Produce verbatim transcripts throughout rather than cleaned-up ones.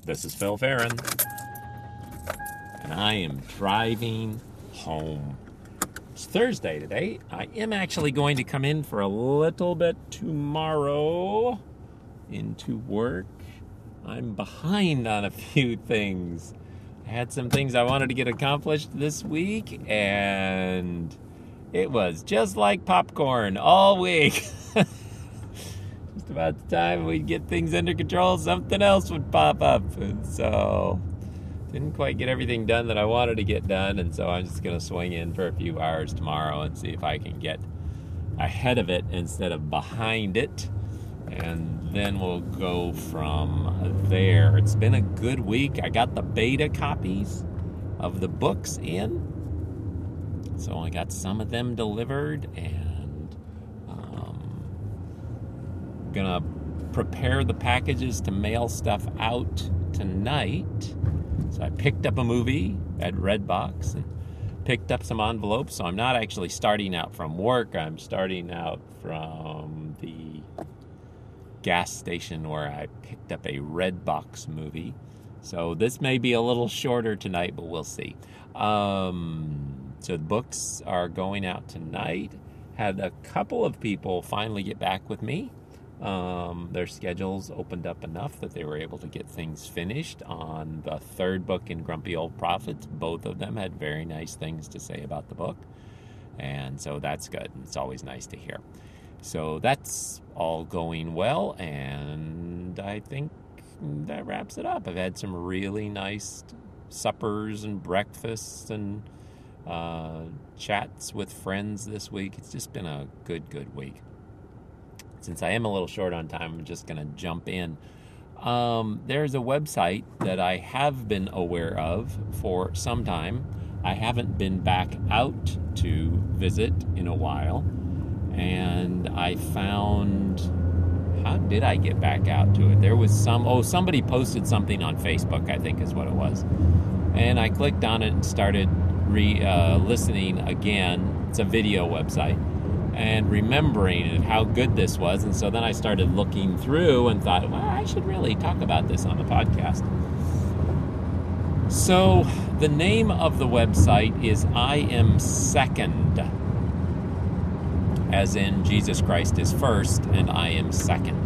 This is Phil Farron, and I am driving home. It's Thursday today. I am actually going to come in for a little bit tomorrow into work. I'm behind on a few things. I had some things I wanted to get accomplished this week, and it was just like popcorn all week. Just about the time we'd get things under control, something else would pop up. And so, didn't quite get everything done that I wanted to get done, and so I'm just going to swing in for a few hours tomorrow and see if I can get ahead of it instead of behind it. And then we'll go from there. It's been a good week. I got the beta copies of the books in. So I got some of them delivered, and um, gonna prepare the packages to mail stuff out tonight. So I picked up a movie at Redbox and picked up some envelopes. So I'm not actually starting out from work. I'm starting out from the gas station where I picked up a Redbox movie. So this may be a little shorter tonight, but we'll see. Um, so the books are going out tonight. Had a couple of people finally get back with me. Um, their schedules opened up enough that they were able to get things finished on the third book in Grumpy Old Prophets. Both of them had very nice things to say about the book. And so that's good. It's always nice to hear. So that's all going well, and I think that wraps it up. I've had some really nice suppers and breakfasts and uh, chats with friends this week. It's just been a good, good week. Since I am a little short on time, I'm just going to jump in. Um, there's a website that I have been aware of for some time. I haven't been back out to visit in a while. And I found, how did I get back out to it? There was some, oh, somebody posted something on Facebook, I think is what it was. And I clicked on it and started re, uh, listening again. It's a video website. And remembering how good this was. And so then I started looking through and thought, well, I should really talk about this on the podcast. So the name of the website is I Am Second. As in, Jesus Christ is first, and I am second.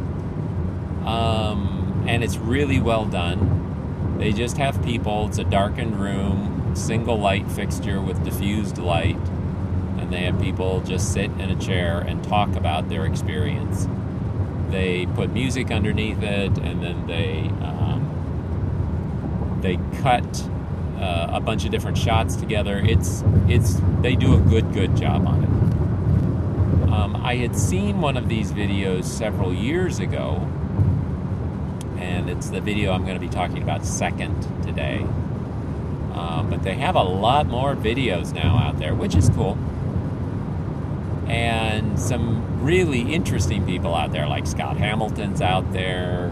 Um, and it's really well done. They just have people, it's a darkened room, single light fixture with diffused light, and they have people just sit in a chair and talk about their experience. They put music underneath it, and then they um, they cut uh, a bunch of different shots together. It's it's they do a good, good job on it. Um, I had seen one of these videos several years ago, and it's the video I'm going to be talking about second today. Um, but they have a lot more videos now out there, which is cool. And some really interesting people out there, like Scott Hamilton's out there.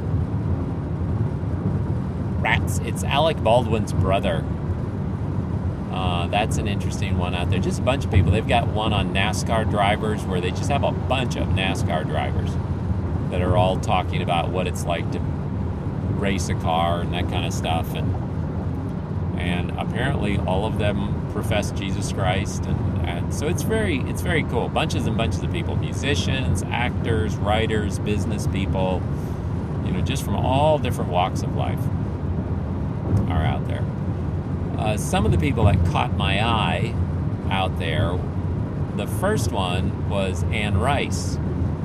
Rats, it's Alec Baldwin's brother. Uh, that's an interesting one out there. Just a bunch of people. They've got one on NASCAR drivers where they just have a bunch of NASCAR drivers that are all talking about what it's like to race a car and that kind of stuff. And and apparently all of them profess Jesus Christ. And, and so it's very, it's very cool. Bunches and bunches of people. Musicians, actors, writers, business people. You know, just from all different walks of life are out there. Uh, some of the people that caught my eye out there, the first one was Anne Rice.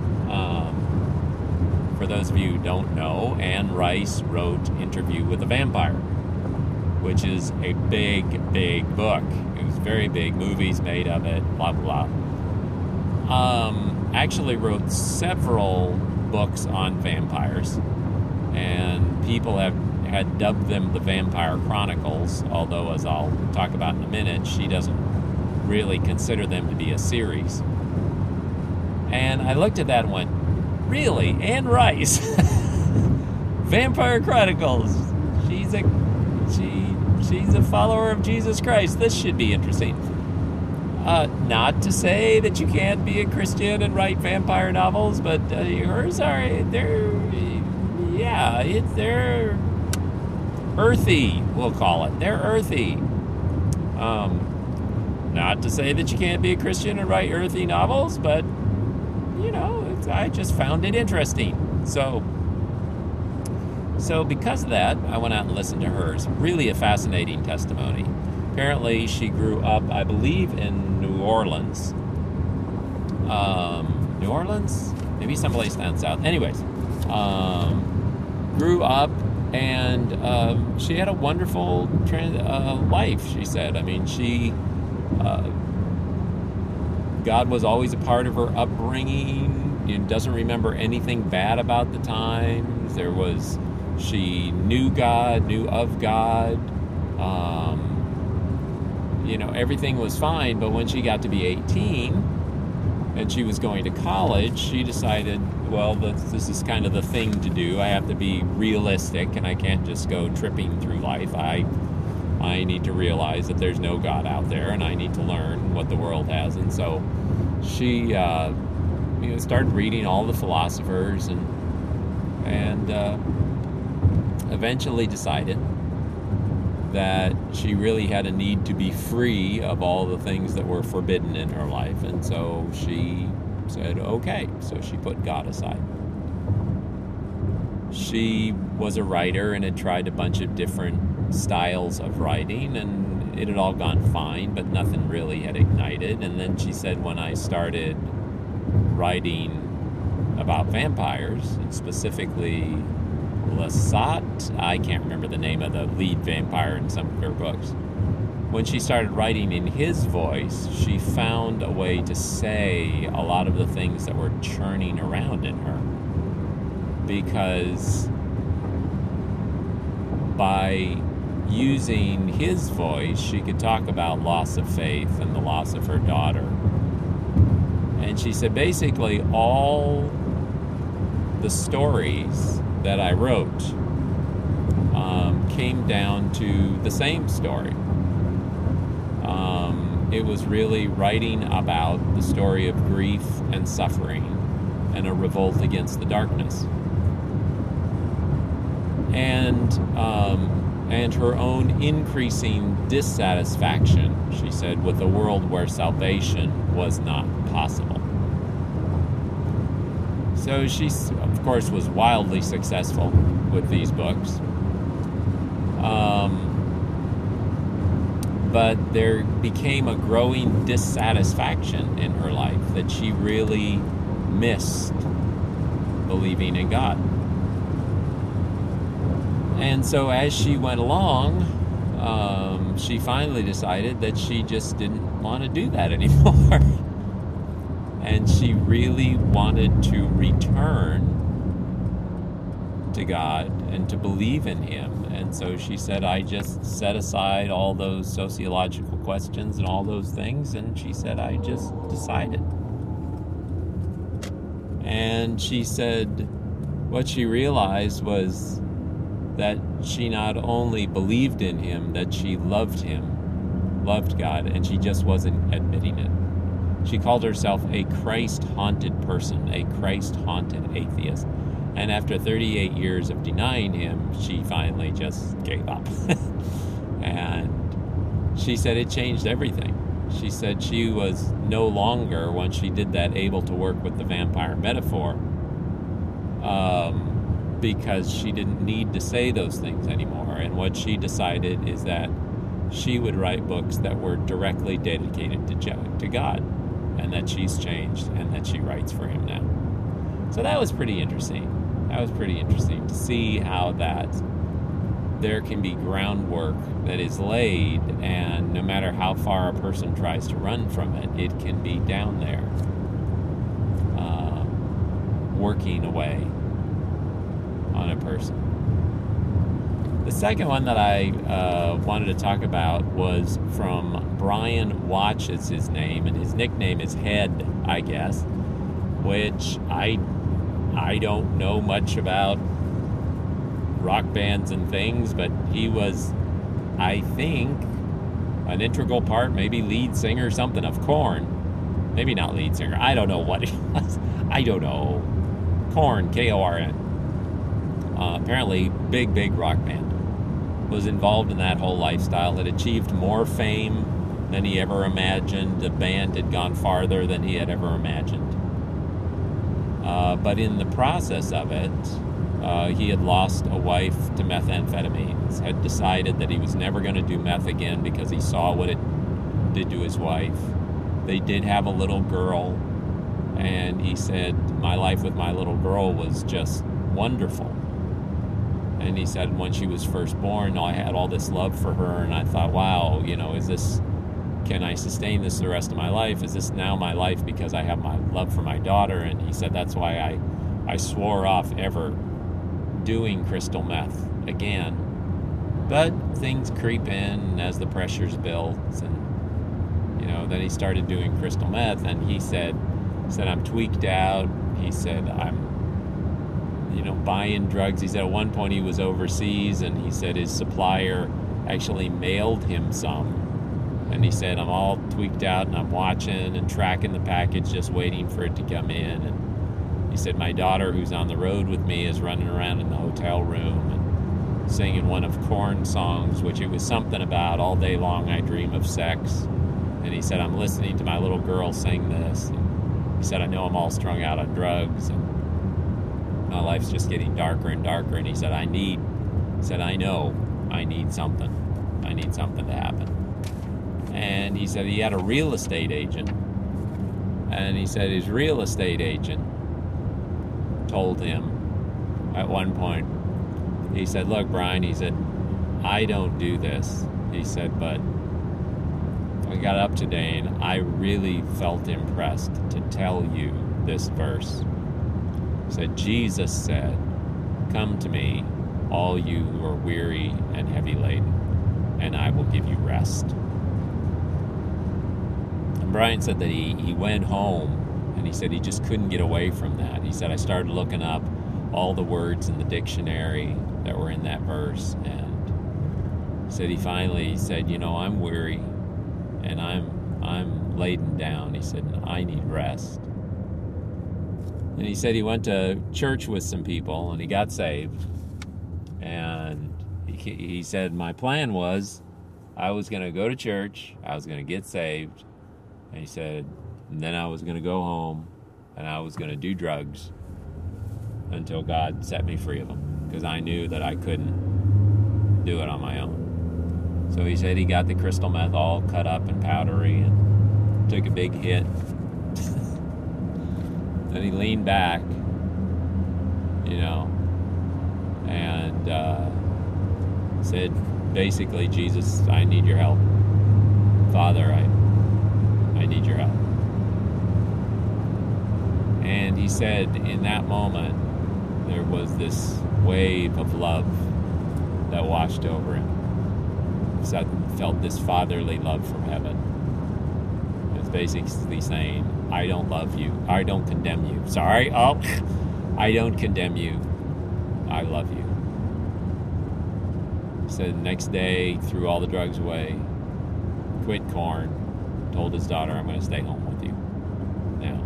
Um, for those of you who don't know, Anne Rice wrote Interview with a Vampire, which is a big, big book. It was very big, movies made of it, blah, blah, blah. Um, actually wrote several books on vampires, and people have had dubbed them the Vampire Chronicles, although, as I'll talk about in a minute, she doesn't really consider them to be a series. And I looked at that and went, really? Anne Rice? Vampire Chronicles. She's a she she's a follower of Jesus Christ. This should be interesting. Uh, not to say that you can't be a Christian and write vampire novels, but uh, hers are, they're, yeah, it, they're earthy, we'll call it. They're earthy. Um, not to say that you can't be a Christian and write earthy novels, but, you know, it's, I just found it interesting. So, so because of that, I went out and listened to hers. Really a fascinating testimony. Apparently, she grew up, I believe, in New Orleans. Um, New Orleans? Maybe someplace down south. Anyways, um, grew up, and um, she had a wonderful trans- uh, life, she said. I mean, she... Uh, God was always a part of her upbringing. She doesn't remember anything bad about the times. There was... She knew God, knew of God. Um... You know, everything was fine, but when she got to be eighteen and she was going to college, she decided, well, this, this is kind of the thing to do. I have to be realistic, and I can't just go tripping through life. I I need to realize that there's no God out there, and I need to learn what the world has. And so she uh, you know, started reading all the philosophers, and, and uh, eventually decided that she really had a need to be free of all the things that were forbidden in her life. And so she said, okay. So she put God aside. She was a writer and had tried a bunch of different styles of writing, and it had all gone fine, but nothing really had ignited. And then she said, when I started writing about vampires, and specifically Lestat, I can't remember the name of the lead vampire in some of her books. When she started writing in his voice, she found a way to say a lot of the things that were churning around in her. Because by using his voice, she could talk about loss of faith and the loss of her daughter. And she said basically all the stories that I wrote um, came down to the same story. Um, it was really writing about the story of grief and suffering and a revolt against the darkness. And um, and her own increasing dissatisfaction, she said, with a world where salvation was not possible. So she, of course, was wildly successful with these books. Um, but there became a growing dissatisfaction in her life that she really missed believing in God. And so as she went along, um, she finally decided that she just didn't want to do that anymore. And she really wanted to return to God and to believe in Him. And so she said, I just set aside all those sociological questions and all those things, and she said, I just decided. And she said what she realized was that she not only believed in Him, that she loved Him, loved God, and she just wasn't admitting it. She called herself a Christ-haunted person, a Christ-haunted atheist. And after thirty-eight years of denying Him, she finally just gave up. And she said it changed everything. She said she was no longer, once she did that, able to work with the vampire metaphor, um, because she didn't need to say those things anymore. And what she decided is that she would write books that were directly dedicated to, to God. And that she's changed, and that she writes for Him now. So that was pretty interesting. That was pretty interesting to see how that there can be groundwork that is laid, and no matter how far a person tries to run from it, it can be down there, uh, working away on a person. The second one that I uh, wanted to talk about was from Brian Watch, is his name, and his nickname is Head, I guess, which I I don't know much about rock bands and things, but he was, I think, an integral part, maybe lead singer, something of Korn. Maybe not lead singer. I don't know what he was. I don't know. Korn, K O R N. Uh, apparently, big, big rock band. was involved in that whole lifestyle, had achieved more fame than he ever imagined. The band had gone farther than he had ever imagined. Uh, but in the process of it, uh, he had lost a wife to methamphetamines, had decided that he was never going to do meth again because he saw what it did to his wife. They did have a little girl, and he said, my life with my little girl was just wonderful. And he said, when she was first born, I had all this love for her, and I thought, wow, you know, is this, can I sustain this the rest of my life? Is this now my life because I have my love for my daughter? And he said, that's why I, I swore off ever doing crystal meth again. But things creep in as the pressures build, and, you know, then he started doing crystal meth, and he said, said, I'm tweaked out. He said, I'm, you know, buying drugs. He said at one point he was overseas, and he said his supplier actually mailed him some. And he said, I'm all tweaked out, and I'm watching and tracking the package, just waiting for it to come in. And he said, my daughter, who's on the road with me, is running around in the hotel room and singing one of Korn's songs, which it was something about all day long I dream of sex. And he said, I'm listening to my little girl sing this. And he said, I know I'm all strung out on drugs, and my life's just getting darker and darker. And he said, I need, he said, I know I need something. I need something to happen. And he said he had a real estate agent. And he said his real estate agent told him at one point, he said, look, Brian, he said, I don't do this. He said, but I got up today and I really felt impressed to tell you this verse. He said, Jesus said, come to me, all you who are weary and heavy laden, and I will give you rest. And Brian said that he, he went home, and he said he just couldn't get away from that. He said, I started looking up all the words in the dictionary that were in that verse, and he said he finally said, you know, I'm weary, and I'm I'm laden down. He said, and I need rest. And he said he went to church with some people, and he got saved. And he, he said, my plan was I was going to go to church, I was going to get saved, and he said, and then I was going to go home, and I was going to do drugs until God set me free of them, because I knew that I couldn't do it on my own. So he said he got the crystal meth all cut up and powdery and took a big hit. Then he leaned back, you know, and uh, said, basically, Jesus, I need your help. Father, I, I need your help. And he said in that moment, there was this wave of love that washed over him. He said, felt this fatherly love from heaven. It's basically saying, I don't love you. I don't condemn you. Sorry. Oh, I don't condemn you. I love you. He said the next day, threw all the drugs away, quit Korn, told his daughter, I'm going to stay home with you now.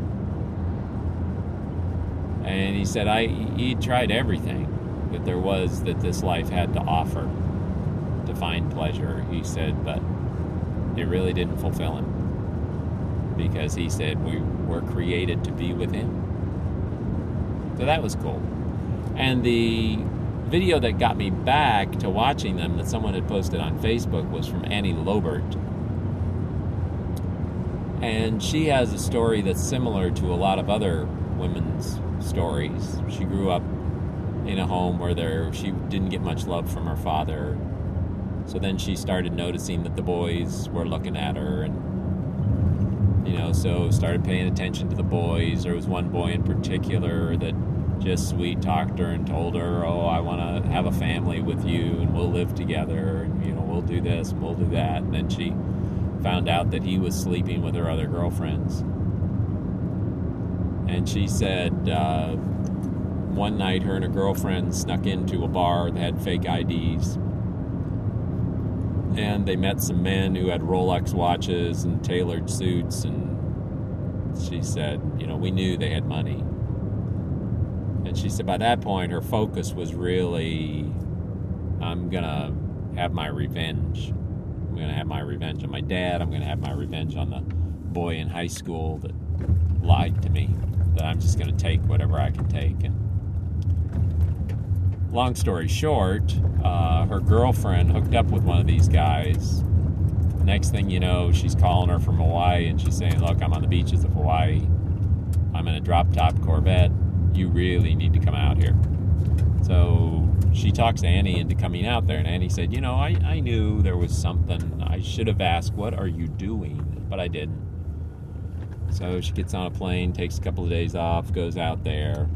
And he said, I he tried everything that there was that this life had to offer to find pleasure. He said, but it really didn't fulfill him. Because he said we were created to be with him. So that was cool. And the video that got me back to watching them that someone had posted on Facebook was from Annie Lobert. And she has a story that's similar to a lot of other women's stories. She grew up in a home where there she didn't get much love from her father. So then she started noticing that the boys were looking at her, and you know, so started paying attention to the boys. There was one boy in particular that just sweet-talked her and told her, oh, I want to have a family with you, and we'll live together, and, you know, we'll do this, and we'll do that. And then she found out that he was sleeping with her other girlfriends. And she said uh, one night her and her girlfriend snuck into a bar that had fake I Ds. And they met some men who had Rolex watches and tailored suits, and she said, you know, we knew they had money. And she said by that point her focus was really, I'm gonna have my revenge. I'm going to have my revenge on my dad. I'm going to have my revenge on the boy in high school that lied to me. That I'm just going to take whatever I can take. And long story short, uh, her girlfriend hooked up with one of these guys. Next thing you know, she's calling her from Hawaii, and she's saying, look, I'm on the beaches of Hawaii. I'm in a drop-top Corvette. You really need to come out here. So she talks Annie into coming out there, and Annie said, you know, I, I knew there was something. I should have asked, what are you doing? But I didn't. So she gets on a plane, takes a couple of days off, goes out there,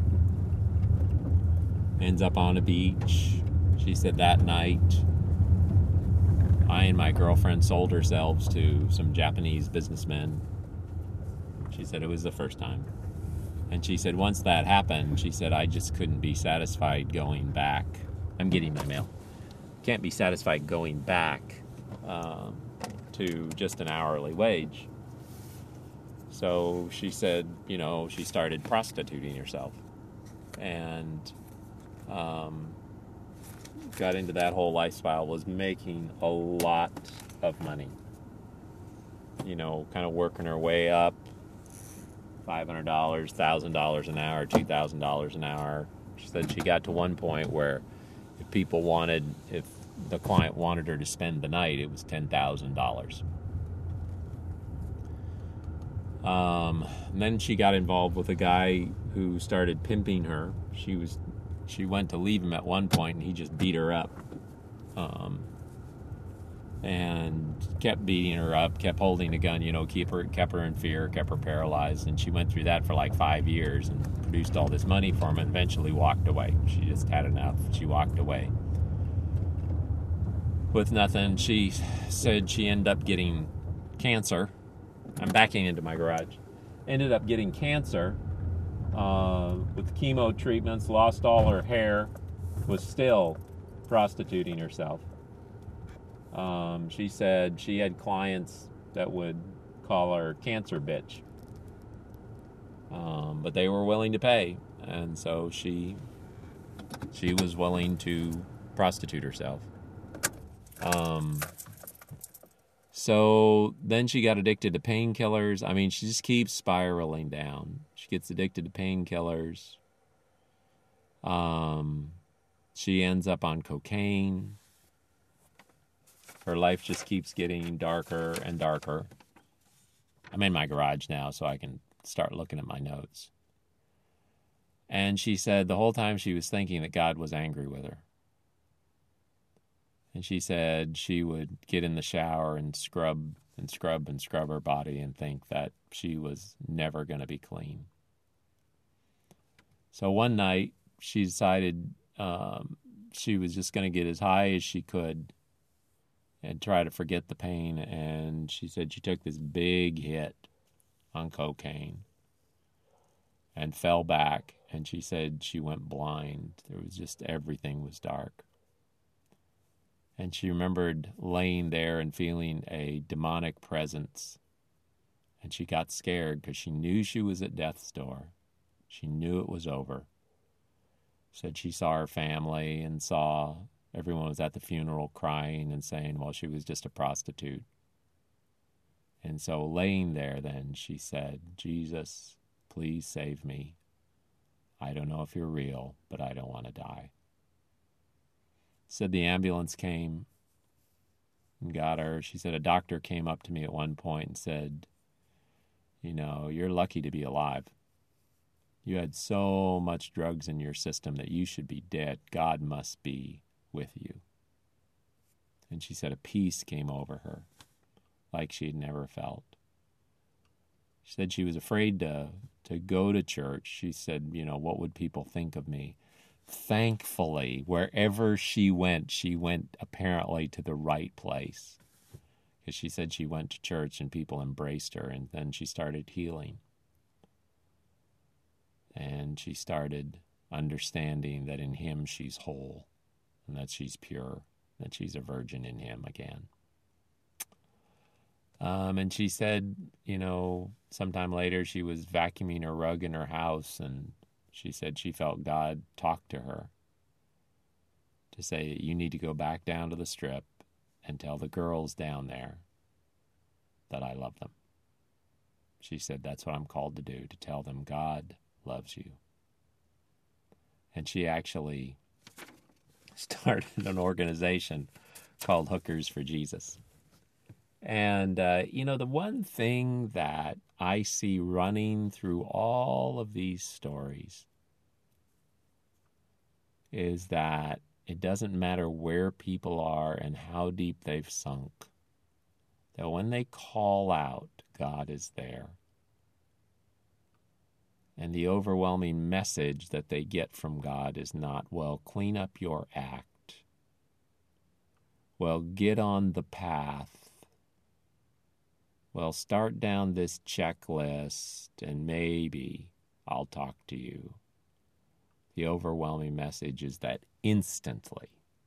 ends up on a beach. She said that night, I and my girlfriend sold ourselves to some Japanese businessmen. She said it was the first time. And she said once that happened, she said, I just couldn't be satisfied going back. I'm getting my mail. Can't be satisfied going back uh, to just an hourly wage. So she said, you know, she started prostituting herself. And um, got into that whole lifestyle, was making a lot of money. You know, kind of working her way up. five hundred dollars, one thousand dollars an hour, two thousand dollars an hour. She said she got to one point where if people wanted, if the client wanted her to spend the night, it was ten thousand dollars. Um, and then she got involved with a guy who started pimping her. She was, she went to leave him at one point, and he just beat her up. Um, and kept beating her up, kept holding a gun, you know, keep her, kept her in fear, kept her paralyzed. And she went through that for like five years and produced all this money for him, and eventually walked away. She just had enough. She walked away with nothing. She said she ended up getting cancer. I'm backing into my garage. Ended up getting cancer uh, with chemo treatments, lost all her hair, was still prostituting herself. Um, she said she had clients that would call her cancer bitch. Um, but they were willing to pay. And so she she was willing to prostitute herself. Um, so then she got addicted to painkillers. I mean, she just keeps spiraling down. She gets addicted to painkillers. Um, she ends up on cocaine. Her life just keeps getting darker and darker. I'm in my garage now, so I can start looking at my notes. And she said the whole time she was thinking that God was angry with her. And she said she would get in the shower and scrub and scrub and scrub her body and think that she was never going to be clean. So one night she decided um, she was just going to get as high as she could and try to forget the pain. And she said she took this big hit on cocaine and fell back. And she said she went blind. There was just, everything was dark. And she remembered laying there and feeling a demonic presence. And she got scared because she knew she was at death's door. She knew it was over. Said she saw her family and saw everyone was at the funeral crying and saying, well, she was just a prostitute. And so laying there then, she said, Jesus, please save me. I don't know if you're real, but I don't want to die. Said the ambulance came and got her. She said a doctor came up to me at one point and said, you know, you're lucky to be alive. You had so much drugs in your system that you should be dead. God must be with you. And she said a peace came over her like she had never felt. She said she was afraid to, to go to church. She said, you know, what would people think of me? Thankfully, wherever she went, she went apparently to the right place. Because she said she went to church and people embraced her, and then she started healing. And she started understanding that in him she's whole, and that she's pure, that she's a virgin in him again. Um, and she said, you know, sometime later she was vacuuming her rug in her house, and she said she felt God talk to her. to say, you need to go back down to the Strip and tell the girls down there that I love them. She said, that's what I'm called to do, to tell them God loves you. And she actually started an organization called Hookers for Jesus. And, uh, you know, the one thing that I see running through all of these stories is that it doesn't matter where people are and how deep they've sunk, that when they call out, God is there. And the overwhelming message that they get from God is not, well, clean up your act. Well, get on the path. Well, start down this checklist and maybe I'll talk to you. The overwhelming message is that instantly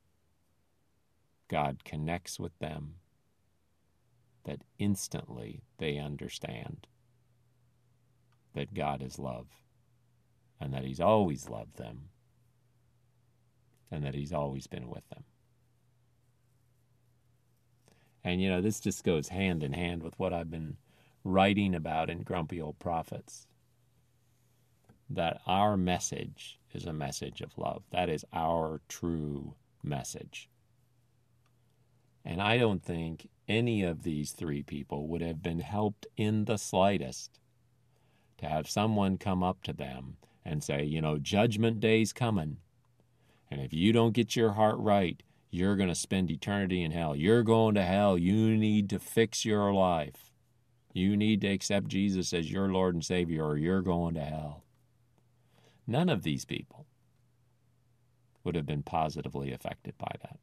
God connects with them, that instantly they understand that God is love, and that he's always loved them, and that he's always been with them. And, you know, this just goes hand in hand with what I've been writing about in Grumpy Old Prophets, that our message is a message of love. That is our true message. And I don't think any of these three people would have been helped in the slightest to have someone come up to them and say, you know, judgment day's coming, and if you don't get your heart right, you're going to spend eternity in hell. You're going to hell. You need to fix your life. You need to accept Jesus as your Lord and Savior, or you're going to hell. None of these people would have been positively affected by that,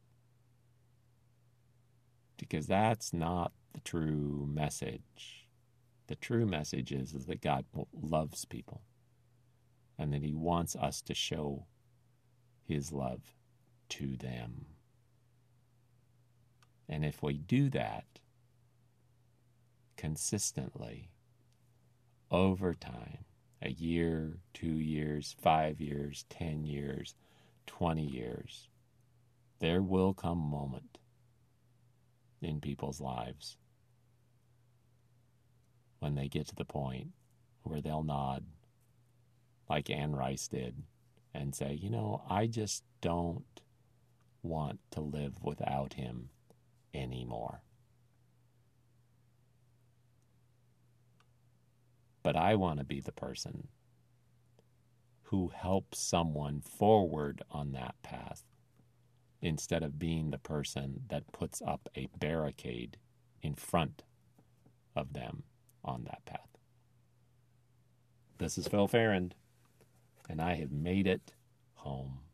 because that's not the true message. The true message is, is that God loves people, and that he wants us to show his love to them. And if we do that consistently, over time, a year, two years, five years, ten years, twenty years, there will come a moment in people's lives when they get to the point where they'll nod, like Anne Rice did, and say, you know, I just don't want to live without him anymore. But I want to be the person who helps someone forward on that path, instead of being the person that puts up a barricade in front of them on that path. This is Phil Farrand, and I have made it home.